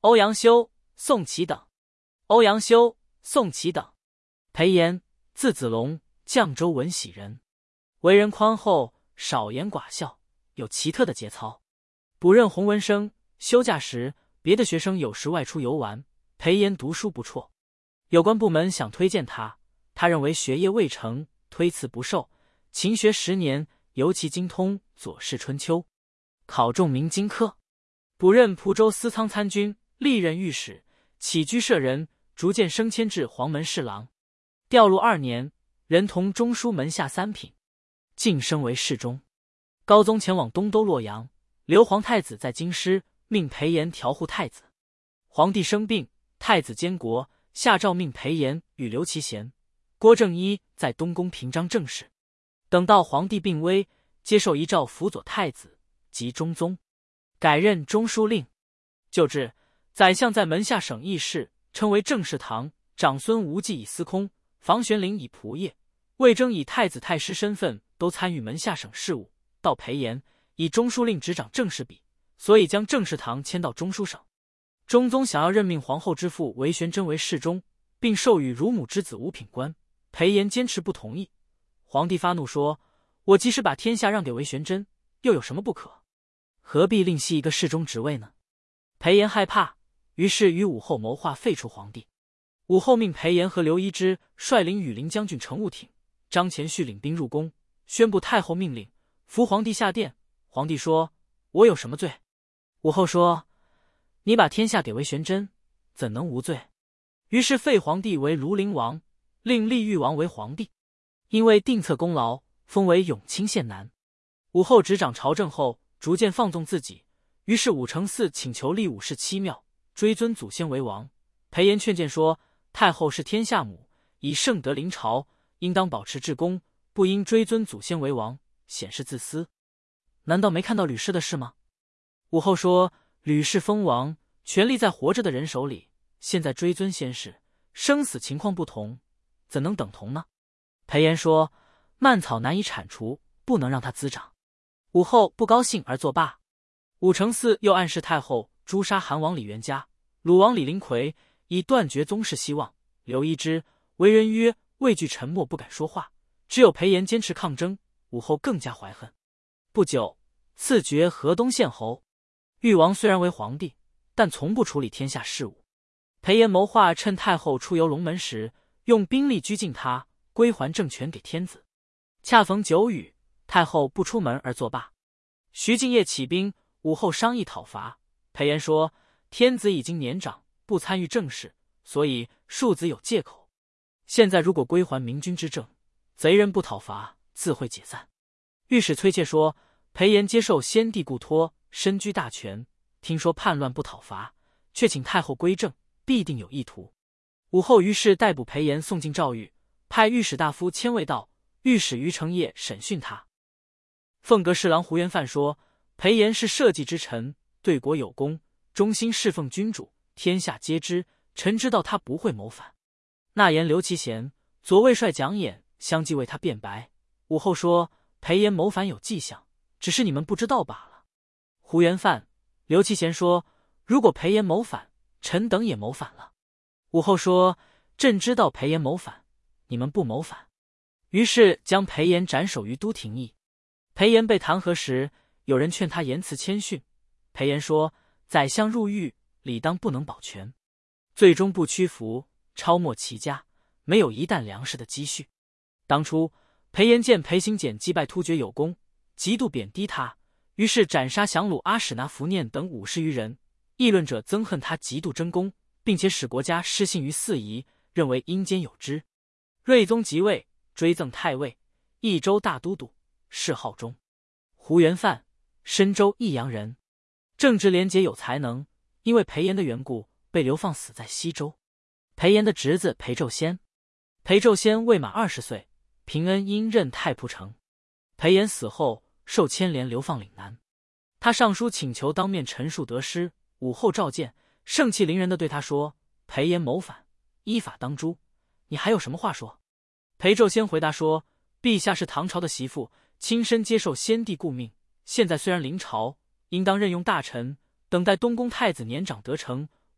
欧阳修、宋祁等。欧阳修、宋祁等。裴炎，字子龙，绛州闻喜人，为人宽厚，少言寡笑，有奇特的节操。补任弘文生，休假时，别的学生有时外出游玩，裴炎读书不辍。有关部门想推荐他，他认为学业未成，推辞不受。勤学10年，尤其精通《左氏春秋》，考中明经科。补任蒲州司仓参军，历任御史，起居舍人，逐渐升迁至黄门侍郎。调入2年，人同中书门下3品，晋升为侍中。高宗前往东都洛阳，刘皇太子在京师，命裴炎调护太子。皇帝生病，太子监国，下诏命裴炎与刘其贤、郭正一在东宫平章政事。等到皇帝病危，接受遗诏辅佐太子及中宗，改任中书令。就制，宰相在门下省议事，称为政事堂，长孙无忌以司空，房玄龄以仆射，魏征以太子太师身份都参与门下省事务。到裴炎以中书令执掌政事笔，所以将政事堂迁到中书省。中宗想要任命皇后之父韦玄真为侍中，并授予乳母之子五品官，裴炎坚持不同意。皇帝发怒说：“我即使把天下让给韦玄真，又有什么不可？何必另系一个侍中职位呢？”裴炎害怕，于是与武后谋划废除皇帝。武后命裴炎和刘一之率领羽林将军乘务挺、张虔绪领兵入宫，宣布太后命令，扶皇帝下殿。皇帝说：“我有什么罪？”武后说：“你把天下给韦玄真，怎能无罪？”于是废皇帝为庐陵王，令立豫王为皇帝。因为定策功劳，封为永清县男。武后执掌朝政后，逐渐放纵自己，于是武承嗣请求立武氏7庙，追尊祖先为王。裴炎劝谏说：“太后是天下母，以圣德临朝，应当保持至公，不应追尊祖先为王，显示自私。难道没看到吕氏的事吗？”武后说：“吕氏封王，权力在活着的人手里，现在追尊先世，生死情况不同，怎能等同呢？”裴炎说：“蔓草难以铲除，不能让它滋长。”武后不高兴而作罢。武承嗣又暗示太后诛杀韩王李元嘉、鲁王李林奎，以断绝宗室希望。刘一之为人曰畏惧沉默，不敢说话，只有裴炎坚持抗争，武后更加怀恨。不久，赐爵河东县侯。豫王虽然为皇帝，但从不处理天下事务。裴炎谋划趁太后出游龙门时，用兵力拘禁他，归还政权给天子。恰逢久雨，太后不出门而作罢。徐敬业起兵，武后商议讨伐。裴炎说：“天子已经年长，不参与政事，所以庶子有借口。现在如果归还明君之政，贼人不讨伐，自会解散。”御史崔切说：“裴炎接受先帝故托，身居大权，听说叛乱不讨伐，却请太后归政，必定有意图。”武后于是逮捕裴炎，送进诏狱，派御史大夫千位到，御史于承业审讯他。凤阁侍郎胡元范说：“裴炎是社稷之臣，对国有功，忠心侍奉君主，天下皆知，臣知道他不会谋反。”纳言刘其贤、左卫帅蒋琰相继为他辩白。武后说：“裴炎谋反有迹象，只是你们不知道罢了。”胡元范、刘其贤说：“如果裴炎谋反，臣等也谋反了。”武后说：“朕知道裴炎谋反，你们不谋反。”于是将裴炎斩首于都亭驿。裴炎被弹劾时，有人劝他言辞谦逊。裴炎说：“宰相入狱，理当不能保全。”最终不屈服，抄没其家，没有一担粮食的积蓄。当初裴炎见裴行俭击败突厥有功，极度贬低他，于是斩杀降虏阿史那、福念等50余人。议论者憎恨他极度争功，并且使国家失信于四夷，认为阴间有之。睿宗即位，追赠太尉、益州大都督，谥浩中。胡元范，深州益阳人，正直廉洁有才能，因为裴炎的缘故，被流放死在西州。裴炎的侄子裴胄先，裴胄先未满20岁，平恩因任太仆丞。裴炎死后，受牵连流放岭南。他上书请求当面陈述得失，武后召见，盛气凌人地对他说：“裴炎谋反，依法当诛，你还有什么话说？”裴胄先回答说：“陛下是唐朝的媳妇，亲身接受先帝顾命，现在虽然临朝，应当任用大臣，等待东宫太子年长得成，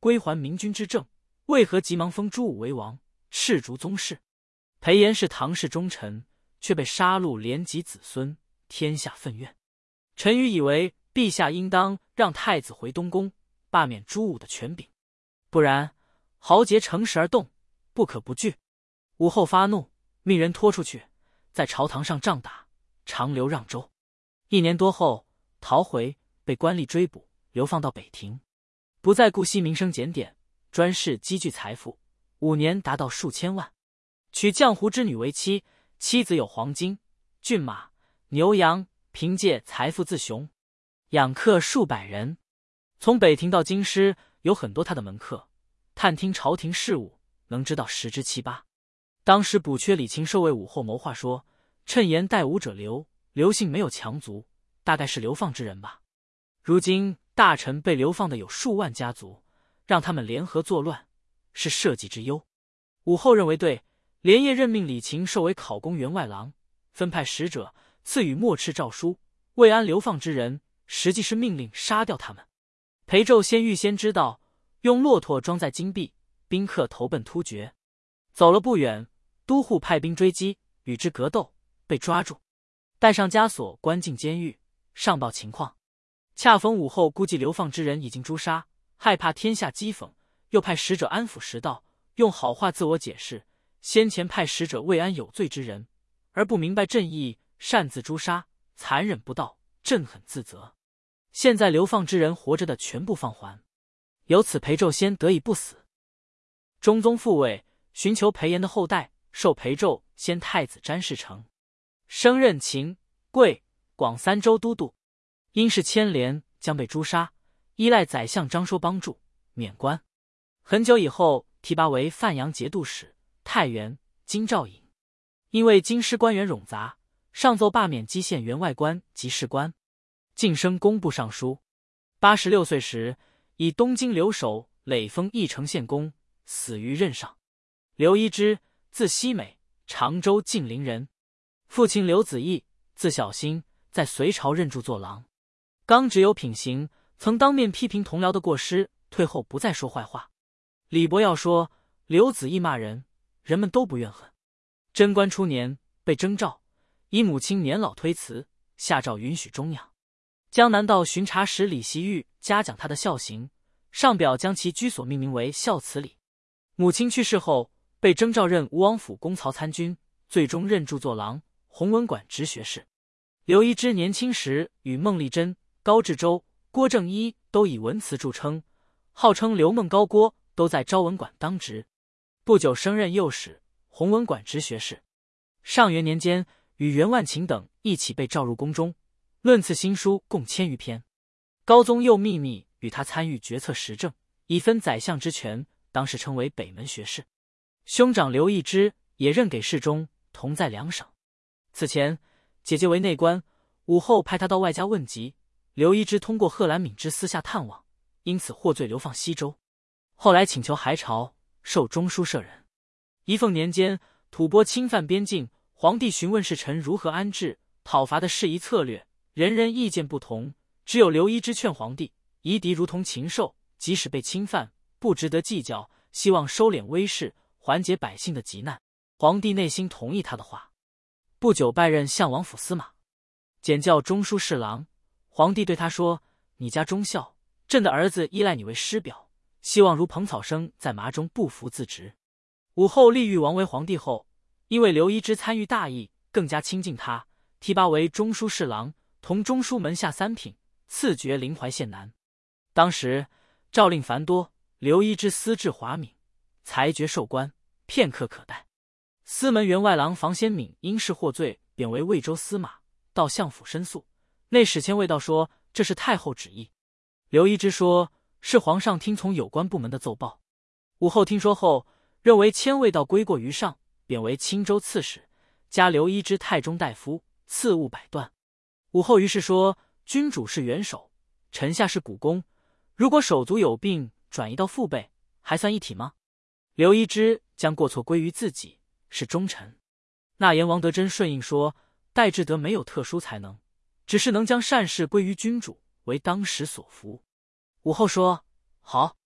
归还明君之政，为何急忙封朱武为王，斥逐宗室？裴炎是唐氏忠臣，却被杀戮连及子孙，天下愤怨。臣愚以为陛下应当让太子回东宫，罢免朱武的权柄，不然豪杰乘势而动，不可不惧。武后发怒，命人拖出去，在朝堂上杖打，长流让州。1年多后逃回，被官吏追捕，流放到北庭，不再顾惜民生检点，专事积聚财富，5年达到数千万。娶绛湖之女为妻，妻子有黄金、骏马、牛羊，凭借财富自雄，养客数百人。从北庭到京师有很多他的门客，探听朝廷事务，能知道10之7八。当时补缺李禽兽为武后谋划说，趁言待武者刘姓没有强族，大概是流放之人吧。如今大臣被流放的有数万家族，让他们联合作乱，是社稷之忧。武后认为对，连夜任命李禽兽为考功员外郎，分派使者赐予墨敕诏书，慰安流放之人，实际是命令杀掉他们。裴胄先预先知道，用骆驼装载金币，宾客投奔突厥。走了不远，都护派兵追击，与之格斗，被抓住，带上枷锁，关进监狱，上报情况。恰逢武后估计流放之人已经诛杀，害怕天下讥讽，又派使者安抚时道，用好话自我解释，先前派使者慰安有罪之人，而不明白正义，擅自诛杀，残忍不道，朕很自责。现在流放之人活着的全部放还，由此裴胄先得以不死。中宗复位，寻求裴炎的后代，授裴胄先太子詹事成，升任秦、贵、广3州都督。因事牵连，将被诛杀，依赖宰相张说帮助，免官。很久以后，提拔为范阳节度使、太原、京兆尹。因为京师官员冗杂，上奏罢免蓟县员外官及士官，晋升工部尚书。86岁时，以东京留守累封义城县公，死于任上。刘一之，字希美，常州晋陵人。父亲刘子义，字小兴，在隋朝任著作郎。刚直有品行，曾当面批评同僚的过失，退后不再说坏话。李伯耀说，刘子义骂人，人们都不怨恨。贞观初年被征召，以母亲年老推辞，下诏允许终养。江南道巡查使李袭玉嘉奖他的孝行，上表将其居所命名为孝慈里。母亲去世后，被征召任吴王府公曹参军，最终任著作郎、弘文馆直学士。刘一之年轻时与孟丽珍、高志洲、郭正一都以文辞著称，号称刘孟高郭都在昭文馆当职。不久升任右史、弘文馆直学士。上元年间，与袁万勤等一起被召入宫中，论赐新书共1000余篇。高宗又秘密与他参与决策时政，以分宰相之权，当时称为北门学士。兄长刘义之也任给事中，同在2省。此前姐姐为内官，武后派他到外家问疾，刘一之通过贺兰敏之私下探望，因此获罪流放西州。后来请求还朝，授中书舍人。仪凤年间，吐蕃侵犯边境，皇帝询问使臣如何安置讨伐的事宜策略，人人意见不同，只有刘一之劝皇帝，夷狄如同禽兽，即使被侵犯，不值得计较，希望收敛威势，缓解百姓的急难。皇帝内心同意他的话。不久拜任相王府司马，检校中书侍郎。皇帝对他说，你家忠孝，朕的儿子依赖你为师表，希望如蓬草生在麻中不服自直。武后立誉王为皇帝后，因为刘一之参与大义，更加亲近他，提拔为中书侍郎，同中书门下3品，赐爵临淮县男。当时诏令繁多，刘一之思治华敏，裁决授官，片刻可待。司门员外郎房先敏因事获罪，贬为魏州司马，到相府申诉。内史迁未到说这是太后旨意。刘一之说是皇上听从有关部门的奏报。武后听说后，认为迁未到归过于上，贬为青州刺史，加刘一之太中大夫，赐务100段。武后于是说，君主是元首，臣下是股肱，如果手足有病转移到父辈，还算一体吗？刘一之将过错归于自己，是忠臣。纳言王德珍顺应说，戴志德没有特殊才能，只是能将善事归于君主，为当时所服。武后说，好。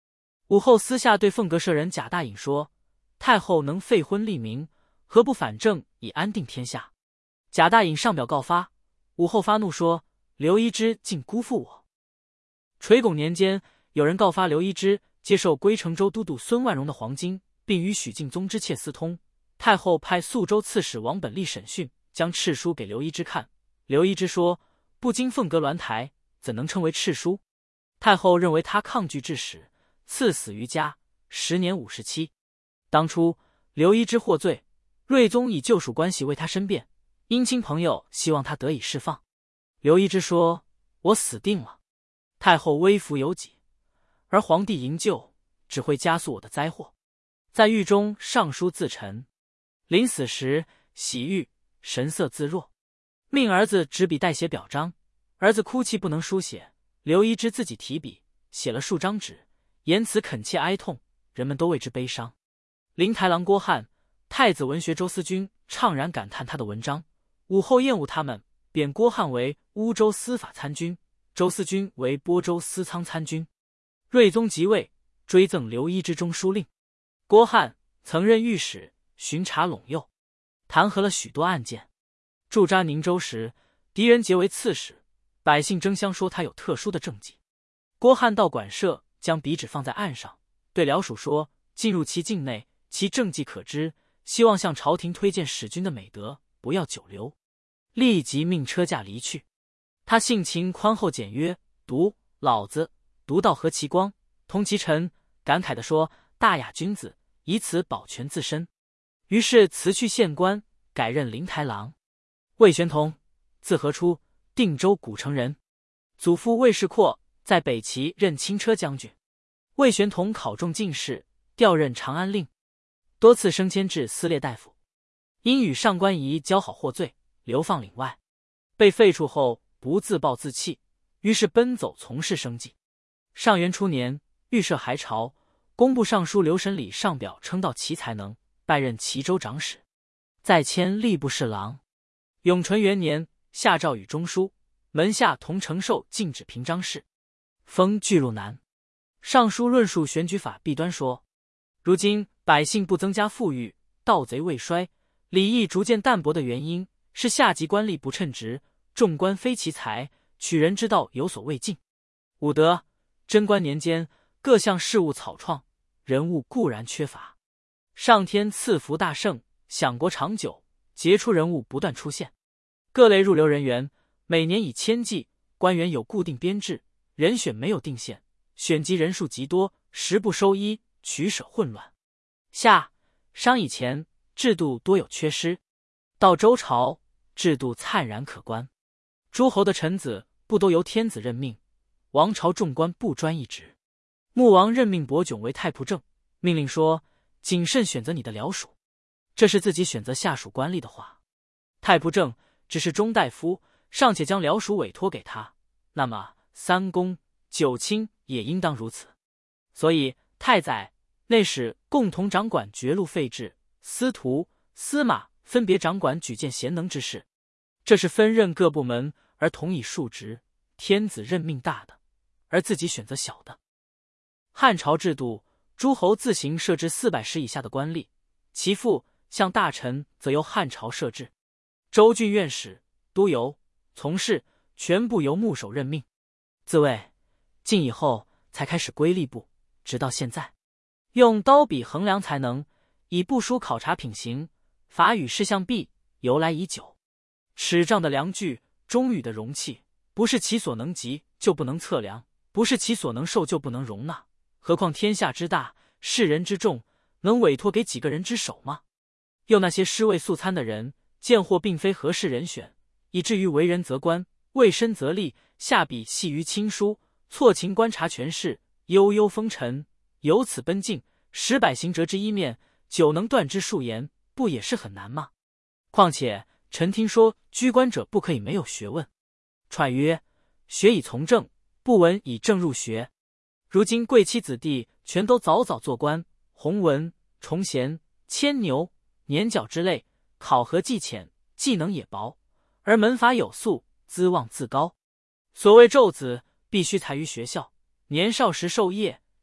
武后私下对凤阁舍人贾大隐说：“太后能废婚立民，何不反正以安定天下？”贾大隐上表告发，武后发怒说：“刘一之竟辜负我！”垂拱年间，有人告发刘一之接受归成州都督孙万荣的黄金，并与许敬宗之妾私通。太后派宿州刺史王本立审讯，将敕书给刘一之看。刘一之说：“不经凤阁鸾台，怎能称为敕书？”太后认为他抗拒致使，赐死于家，时年57。当初刘一之获罪，睿宗以旧属关系为他申辩，姻亲朋友希望他得以释放。刘一之说：“我死定了。”太后微服有己，而皇帝营救只会加速我的灾祸。在狱中上书自陈，临死时洗浴，神色自若，命儿子执笔代写表彰。儿子哭泣不能书写，刘一之自己提笔写了数张纸，言辞恳切哀痛，人们都为之悲伤。灵台郎郭翰、太子文学周思君怅然感叹他的文章，武后厌恶他们，贬郭翰为乌州司法参军，周思君为播州司仓参军。睿宗即位，追赠刘一之中书令。郭翰曾任御史，巡查陇右，弹劾了许多案件。驻扎宁州时，敌人结为刺史，百姓争相说他有特殊的政绩。郭翰到馆舍，将笔纸放在案上，对僚属说：“进入其境内，其政绩可知，希望向朝廷推荐使君的美德，不要久留。”立即命车驾离去。他性情宽厚简约，读老子读到何其光，同其臣，感慨地说：“大雅君子，以此保全自身。”于是辞去县官，改任灵台郎。魏玄同，字和初，定州古城人，祖父魏世阔在北齐任轻车将军。魏玄同考中进士，调任长安令，多次升迁至司列大夫，因与上官仪交好获罪，流放岭外。被废黜后，不自暴自弃，于是奔走从事生计。上元初年，预设还朝，工部尚书刘审礼上表称道其才能，拜任齐州长史，再迁吏部侍郎。永淳元年，下诏与中书门下同承受禁止平章事，封巨鹿南。上书论述选举法弊端说：如今百姓不增加富裕，盗贼未衰，礼义逐渐淡薄的原因，是下级官吏不称职，众官非其才，取人之道有所未尽。武德、贞观年间，各项事务草创，人物固然缺乏，上天赐福大盛，享国长久，杰出人物不断出现。各类入流人员每年以千计，官员有固定编制，人选没有定线，选集人数极多，时不收一，取舍混乱。夏、商以前，制度多有缺失，到周朝，制度灿然可观。诸侯的臣子不都由天子任命，王朝众官不专一职。穆王任命伯迥为太仆正，命令说：谨慎选择你的僚属。这是自己选择下属官吏的话。太仆正只是中大夫，尚且将僚属委托给他，那么三公、九卿也应当如此。所以太宰、内史共同掌管爵禄废制，司徒、司马分别掌管举荐贤能之事。这是分任各部门而同以数职，天子任命大的，而自己选择小的。汉朝制度，诸侯自行设置400石以下的官吏，其父像大臣则由汉朝设置。州郡院使、都邮、从事全部由牧首任命。自魏晋以后才开始归吏部，直到现在，用刀笔衡量才能，以部书考察品行，法语事项弊，由来已久。尺杖的量具，中语的容器，不是其所能及就不能测量，不是其所能受就不能容纳。何况天下之大，世人之众，能委托给几个人之手吗？又那些尸位素餐的人，见或并非合适人选，以至于为人则官，为身则吏，下笔细于亲疏，错情观察权势，悠悠风尘，由此奔进，使百行折之一面，久能断之数言，不也是很难吗？况且臣听说居官者不可以没有学问。传曰：学以从政，不闻以政入学。如今贵戚子弟全都早早做官，弘文、崇贤、牵牛、年角之类，考核既浅，技能也薄，而门阀有素，资望自高。所谓胄子，必须才于学校，年少时授业，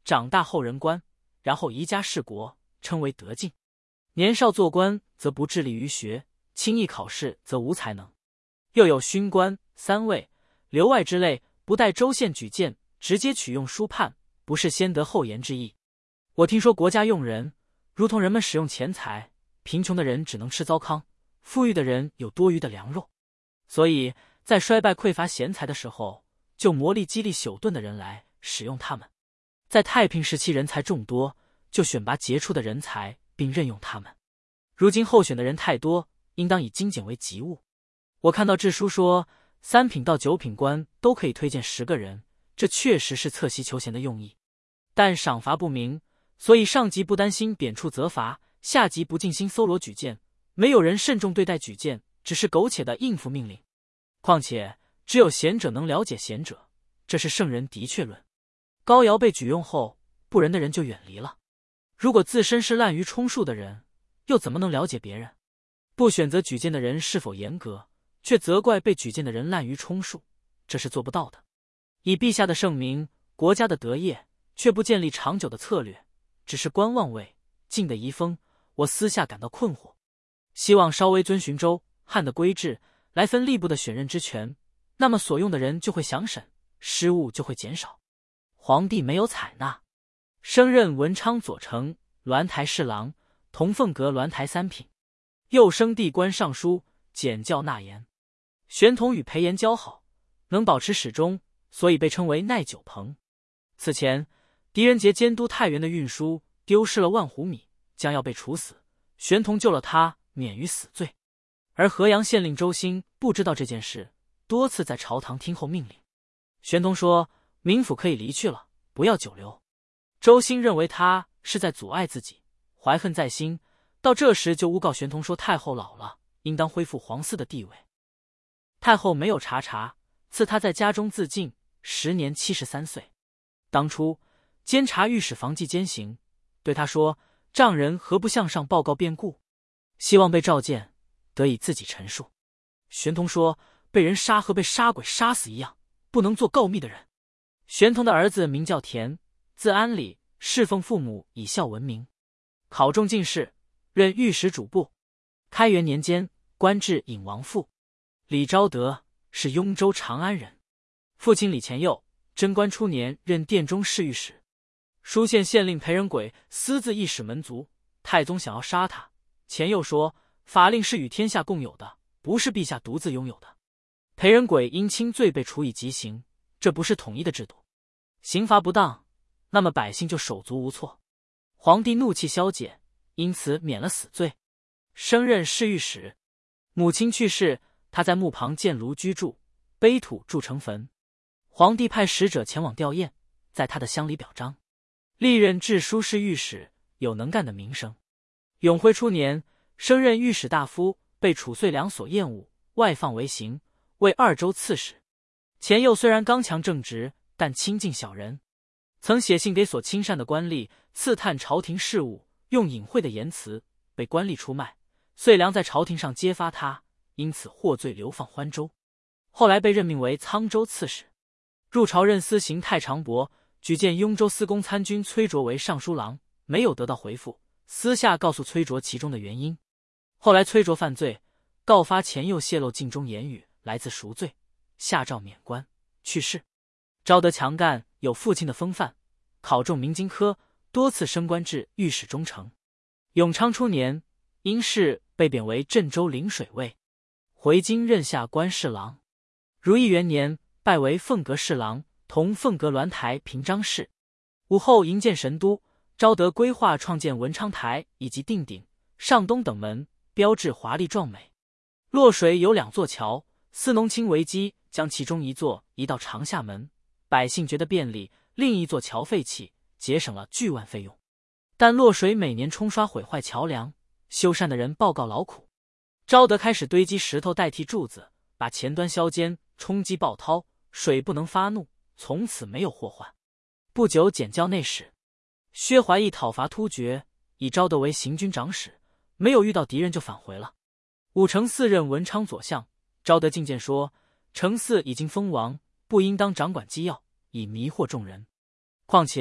长大后人官，然后移家治国，称为德进。年少做官则不致力于学，轻易考试则无才能。又有勋官、三尉、留外之类，不待州县举荐，直接取用书判，不是先得后严之意。我听说国家用人，如同人们使用钱财，贫穷的人只能吃糟糠，富裕的人有多余的粮肉。所以在衰败匮乏贤才的时候，就磨砺激励朽钝的人来使用他们；在太平时期人才众多，就选拔杰出的人才并任用他们。如今候选的人太多，应当以精简为急务。我看到志书说3品到9品官都可以推荐10个人，这确实是侧席求贤的用意，但赏罚不明，所以上级不担心贬黜责罚，下级不尽心搜罗举荐，没有人慎重对待举荐，只是苟且的应付命令。况且只有贤者能了解贤者，这是圣人的确论。高尧被举用后，不仁的人就远离了。如果自身是滥竽充数的人，又怎么能了解别人？不选择举荐的人是否严格，却责怪被举荐的人滥竽充数，这是做不到的。以陛下的圣明，国家的德业，却不建立长久的策略，只是观望位，晋的遗风，我私下感到困惑。希望稍微遵循周汉的规制来分吏部的选任之权，那么所用的人就会详审，失误就会减少。皇帝没有采纳，升任文昌左丞、鸾台侍郎，同凤阁鸾台3品，又升地官尚书，检校纳言。玄同与裴炎交好，能保持始终，所以被称为耐久朋。此前狄仁杰监督太原的运输丢失了万斛米，将要被处死，玄同救了他，免于死罪。而河阳县令周兴不知道这件事，多次在朝堂听候命令。玄同说民府可以离去了，不要久留。周兴认为他是在阻碍自己，怀恨在心，到这时就诬告玄同说太后老了，应当恢复皇嗣的地位。太后没有查，赐他在家中自尽，时年73岁。当初监察御史房继监行对他说，丈人何不向上报告变故，希望被召见，得以自己陈述。玄同说被人杀和被杀鬼杀死一样，不能做告密的人。玄同的儿子名叫田，字安礼，侍奉父母以孝闻名，考中进士，任御史主簿。开元年间官至尹王父。李昭德是雍州长安人，父亲李乾佑贞观初年任殿中侍御史。舒县县令裴仁轨私自一使门卒，太宗想要杀他，乾佑说法令是与天下共有的，不是陛下独自拥有的。裴仁轨因轻罪被处以极刑，这不是统一的制度，刑罚不当，那么百姓就手足无措。皇帝怒气消解，因此免了死罪，升任侍御史。母亲去世，他在墓旁建炉居住，碑土筑成坟。皇帝派使者前往吊唁，在他的乡里表彰，历任治书侍御史，有能干的名声。永徽初年升任御史大夫，被褚遂良所厌恶，外放为刑，为2州刺史。乾佑虽然刚强正直，但亲近小人，曾写信给所亲善的官吏，刺探朝廷事务，用隐晦的言辞，被官吏出卖。遂良在朝廷上揭发他，因此获罪流放欢州，后来被任命为沧州刺史。入朝任司刑太常伯举荐雍州司功参军崔卓为尚书郎，没有得到回复，私下告诉崔卓其中的原因。后来崔卓犯罪，告发乾佑泄露禁中言语，来自赎罪，下诏免官，去世。昭德强干，有父亲的风范，考中明经科，多次升官至御史中丞。永昌初年因事被贬为镇州临水尉，回京任下官侍郎。如意元年拜为凤阁侍郎，同凤阁鸾台平章事。武后营建神都，昭德规划创建文昌台以及定鼎、上东等门，标志华丽壮美。洛水有2座桥，司农卿为基，将其中一座移到长夏门，百姓觉得便利，另一座桥废弃，节省了巨万费用。但洛水每年冲刷毁坏桥梁，修缮的人报告劳苦。昭德开始堆积石头代替柱子，把前端削尖，冲击暴涛，水不能发怒，从此没有祸患。不久检校内史，薛怀义讨伐突厥，以昭德为行军长史，没有遇到敌人就返回了。武承嗣任文昌左相，昭德进谏说，承嗣已经封王，不应当掌管机要，以迷惑众人。况且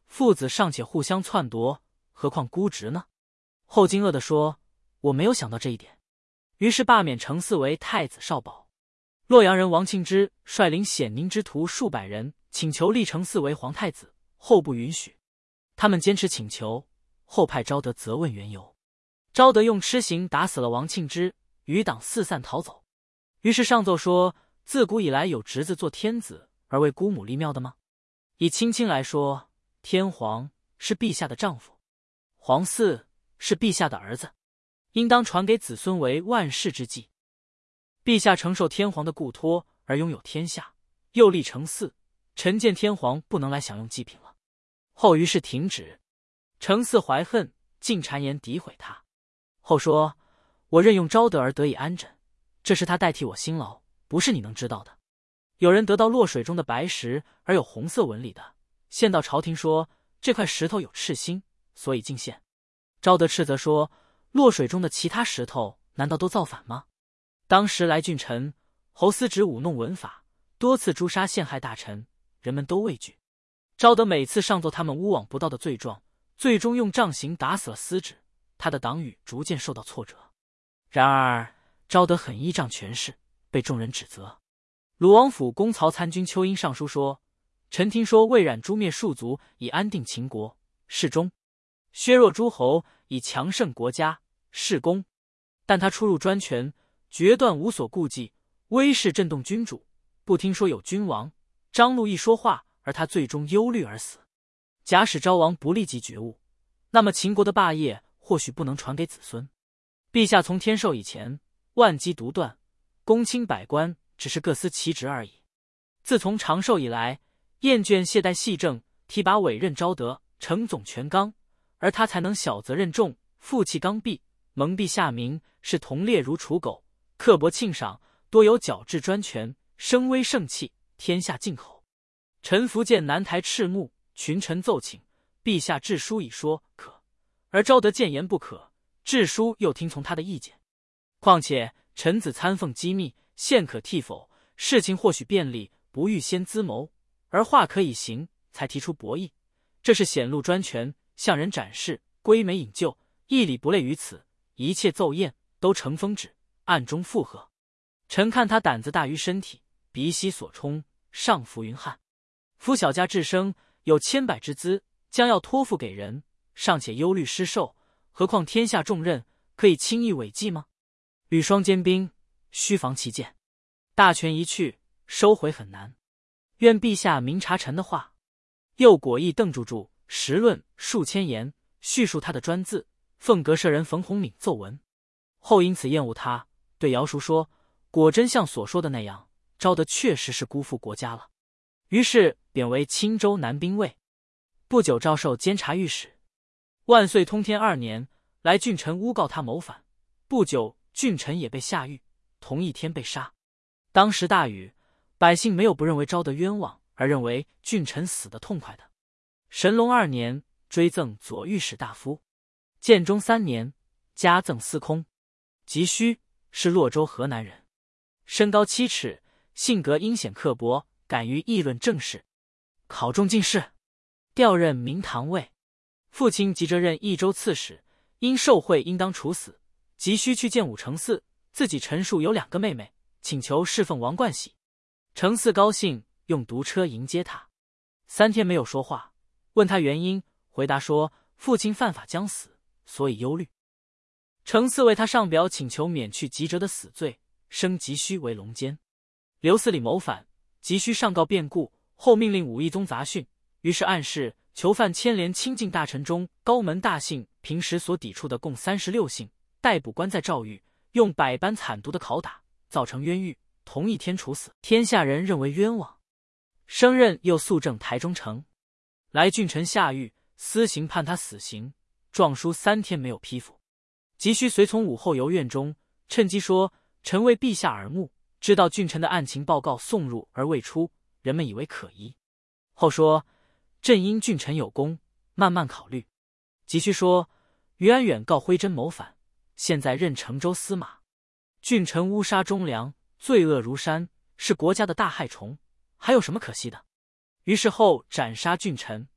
父子尚且互相篡夺，何况姑侄呢？后惊愕地说：“我没有想到这一点。”于是罢免程嗣为太子少保。洛阳人王庆之率领显宁之徒数百人，请求立程嗣为皇太子，后不允许。他们坚持请求，后派昭德责问缘由。昭德用笞刑打死了王庆之，余党四散逃走。于是上奏说：自古以来有侄子做天子而为姑母立庙的吗？以亲亲来说，天皇是陛下的丈夫，皇嗣是陛下的儿子，应当传给子孙为万世之计。陛下承受天皇的固托而拥有天下，又立程嗣，臣见天皇不能来享用祭品了。后于是停止。程嗣怀恨，竟谗言诋毁他。后说：我任用昭德而得以安枕，这是他代替我辛劳，不是你能知道的。有人得到落水中的白石而有红色纹理的，献到朝廷说这块石头有赤心，所以进献。昭德斥责说：落水中的其他石头难道都造反吗？当时来郡臣侯思直舞弄文法，多次诛杀陷害大臣，人们都畏惧。昭德每次上奏他们诬枉不道的罪状，最终用杖刑打死了司直，他的党羽逐渐受到挫折。然而昭德很依仗权势，被众人指责。鲁王府公曹参军邱英上书说：臣听说魏冉诛灭庶族以安定秦国，是忠；削弱诸侯以强盛国家，是功。但他出入专权，决断无所顾忌，威势震动君主，不听说有君王。张禄一说话，而他最终忧虑而死。假使昭王不立即觉悟，那么秦国的霸业或许不能传给子孙。陛下从天授以前，万机独断，公卿百官只是各司其职而已。自从长寿以来，厌倦懈怠细政，提拔委任昭德，承总权纲，而他才能小责任重，负气刚愎，蒙蔽下民，是同列如刍狗，刻薄庆赏，多有矫治专权，声威盛气，天下进口。臣福建南台赤木，群臣奏请，陛下致书以说可，而昭德谏言不可，致书又听从他的意见。况且臣子参奉机密，现可替否，事情或许便利，不预先咨谋，而话可以行，才提出博弈，这是显露专权，向人展示，归美引咎，一理不类于此。一切奏宴都呈封旨，暗中附和。臣看他胆子大于身体，鼻息所冲，上浮云汉。夫小家至生，有千百之资，将要托付给人，尚且忧虑失受，何况天下重任，可以轻易违纪吗？羽霜坚冰，须防其剑。大权一去，收回很难。愿陛下明察臣的话。又果意邓著实论数千言，叙述他的专字，奉阁舍人冯弘敏奏闻。后因此厌恶他，对姚叔说：果真像所说的那样，昭德确实是辜负国家了。于是贬为青州南兵卫，不久诏授监察御史。万岁通天2年，来郡臣诬告他谋反，不久郡臣也被下狱，同一天被杀。当时大雨，百姓没有不认为昭德冤枉，而认为郡臣死得痛快的。神龙2年，追赠左御史大夫。建中3年，加赠司空。吉须是洛州河南人，身高7尺，性格阴险刻薄，敢于议论政事，考中进士，调任明堂尉。父亲急着任益州刺史，因受贿应当处死，急需去见武承嗣，自己陈述有2个妹妹，请求侍奉王冠喜。承嗣高兴，用独车迎接他。3天没有说话，问他原因，回答说父亲犯法将死，所以忧虑。承嗣为他上表请求免去吉喆的死罪，升吉须为龙监。刘司礼谋反，急需上告变故，后命令武义宗杂训，于是暗示囚犯牵连亲近大臣中高门大姓平时所抵触的共36姓，逮捕关在诏狱，用百般惨毒的拷打，造成冤狱，同一天处死。天下人认为冤枉，升任又肃正台中城。来郡臣下狱，私刑判他死刑，状书3天没有批复。急需随从武后游院中，趁机说臣为陛下耳目，知道郡臣的案情报告送入而未出，人们以为可疑。后说朕因郡臣有功，慢慢考虑。急需说于安远告徽真谋反，现在任成州司马。郡臣诬杀忠良，罪恶如山，是国家的大害虫，还有什么可惜的？于是后斩杀郡臣，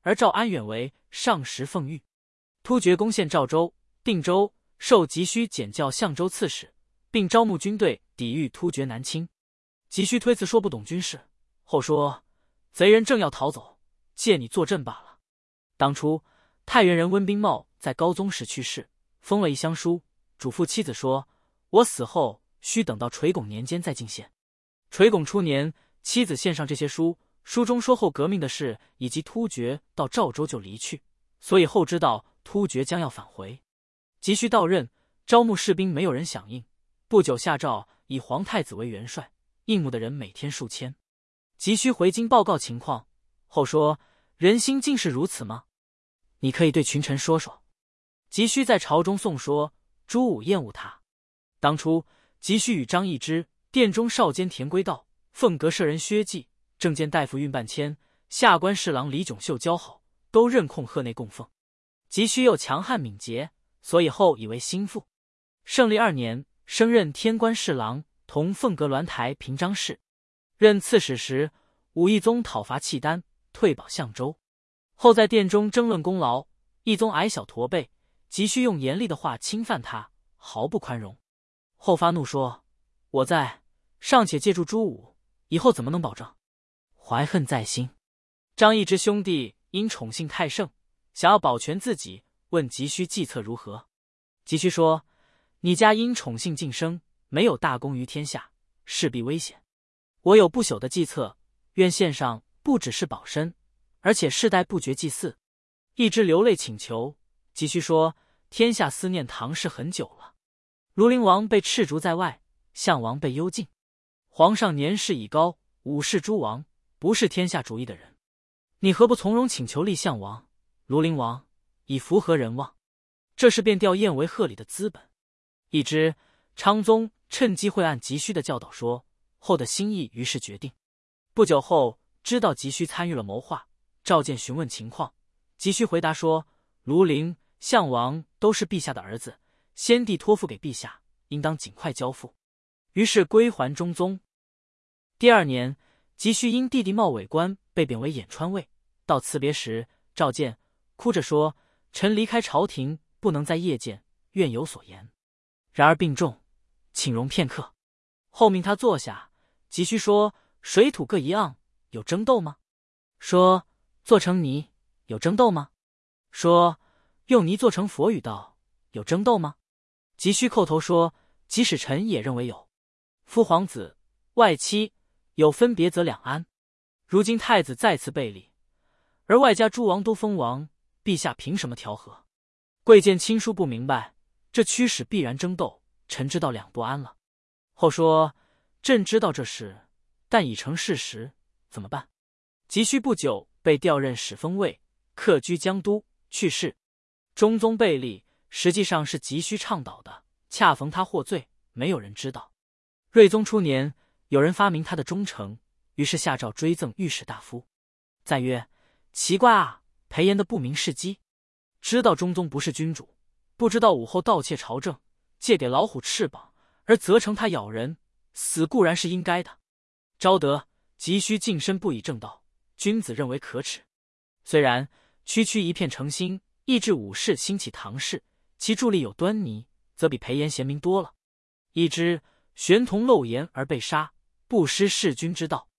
而召安远为上食奉御。突厥攻陷赵州、定州，授急需检校相州刺史，并招募军队抵御突厥南侵。急需推辞说不懂军事，后说贼人正要逃走，借你坐镇罢了。当初太原人温宾茂在高宗时去世，封了一乡书，嘱咐妻子说：“我死后须等到垂拱年间再进献。”垂拱初年，妻子献上这些书，书中说后革命的事以及突厥到赵州就离去，所以后知道突厥将要返回。急需到任，招募士兵没有人响应，不久下诏以皇太子为元帅，应募的人每天数千。急需回京报告情况，后说：“人心竟是如此吗？你可以对群臣说说。”急需在朝中颂说朱武厌恶他。当初急需与张易之、殿中少监田归道、凤阁舍人薛稷、正监大夫运半迁、下官侍郎李炯秀交好，都任控贺内供奉。急需又强悍敏捷，所以后以为心腹。胜历2年，升任天官侍郎，同凤阁鸾台平章事。任刺史时，武义宗讨伐契丹，退保相州。后在殿中争论功劳，义宗矮小驼背，急需用严厉的话侵犯他，毫不宽容。后发怒说：“我在，尚且借助朱武，以后怎么能保证？怀恨在心。”张易之兄弟因宠幸太盛，想要保全自己，问急需计策如何。急需说：“你家因宠幸晋升，没有大功于天下，势必危险。我有不朽的计策，愿献上，不只是保身，而且世代不绝祭祀。”易之流泪请求。急需说：“天下思念唐氏很久了，庐陵王被斥逐在外，项王被幽禁，皇上年事已高，武氏诸王不是天下主义的人，你何不从容请求立项王、庐陵王，以符合人望？这是便调燕为贺礼的资本。”易之、昌宗趁机会按急需的教导说，后的心意于是决定。不久后，知道急需参与了谋划，召见询问情况。急需回答说：“庐陵、项王都是陛下的儿子，先帝托付给陛下，应当尽快交付。”于是归还中宗。第2年，急需因弟弟茂伟官被贬为演川尉，到辞别时召见，哭着说：“臣离开朝廷，不能再夜见，愿有所言。然而病重，请容片刻。”后命他坐下。急需说：“水土各一盎，有争斗吗？”说：“做成泥，有争斗吗？”说：“用泥做成佛语道，有争斗吗？”急需叩头说：“即使臣也认为有。夫皇子、外戚有分别，则两安。如今太子再次背离，而外家诸王都封王，陛下凭什么调和？贵贱亲疏不明白，这驱使必然争斗，臣知道两不安了。”后说：“朕知道这事，但已成事实，怎么办？”急需不久被调任始封尉，客居江都，去世。中宗贝立，实际上是急需倡导的，恰逢他获罪，没有人知道。睿宗初年，有人发明他的忠诚，于是下诏追赠御史大夫。赞曰：“奇怪啊，裴炎的不明事机，知道中宗不是君主，不知道武后盗窃朝政，借给老虎翅膀，而责成他咬人，死固然是应该的。昭德急需净身不以正道，君子认为可耻。虽然区区一片诚心，抑制武士兴起唐氏，其助力有端倪，则比裴炎贤明多了。易之玄同漏言而被杀，不失弑君之道。